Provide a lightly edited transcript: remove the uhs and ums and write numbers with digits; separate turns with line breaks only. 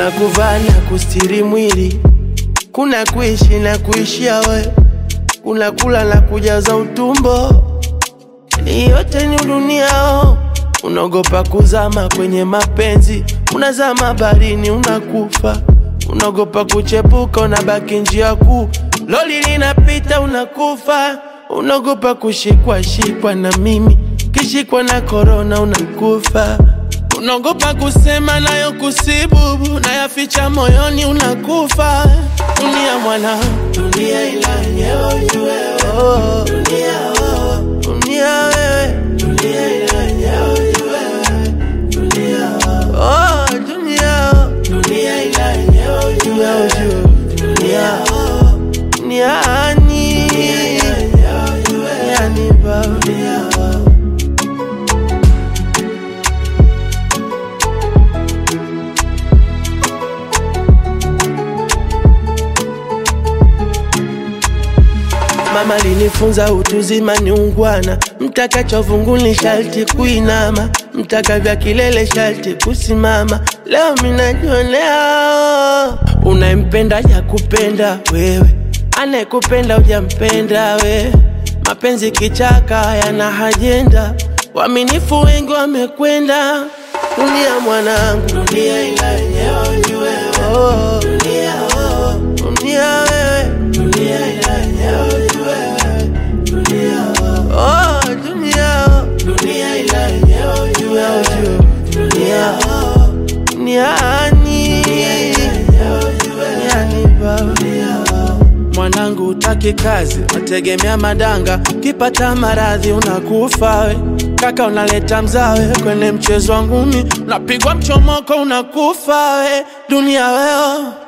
kuna kuvaa na kustiri mwili, kuna kuishi na kuishia we, kuna kula na kujaza utumbo. Yote ni dunia unaogopa kuzama kwenye mapenzi, unazama baharini unakufa. Unaogopa kuchepuka unabaki njia kuu, loli linapita unakufa. Unaogopa kushikwa na mimi, kishikwa na corona unakufa. Unaogopa kusema nayo kusibubu, na yaficha moyoni unakufa. Dunia mwana, dunia ila yenyewe ujue wewe. Dunia wewe, dunia wewe, dunia ila yenyewe ujue wewe. Dunia wewe, dunia wewe, dunia ila yenyewe ujue wewe. Dunia wewe, dunia ni yani baba. Mama linifunza utuzima ni ungwana, mtaka chovungu ni shalti kuinama, mtaka vya kilele shalti kusimama. Leo minajionea unayempenda ya kupenda wewe, anayekupenda hujampenda we. Mapenzi kichaka yana hajenda, waaminifu wengi wamekwenda. Dunia mwanangu, dunia ila yenyewe ujue wewe. Dunia wewe, dunia wewe, dunia ila yenyewe ujue wewe. Dunia wewe, dunia wewe, dunia ila yenyewe ujue wewe. Dunia wewe, dunia ni yani baba. Mwanangu utaki kazi, wategemea madanga, kipata maradhi unakufa we. Kaka unaleta mzawe kwenye mchezo wa ngumi, unapigwa mchomoko unakufa we. Dunia weo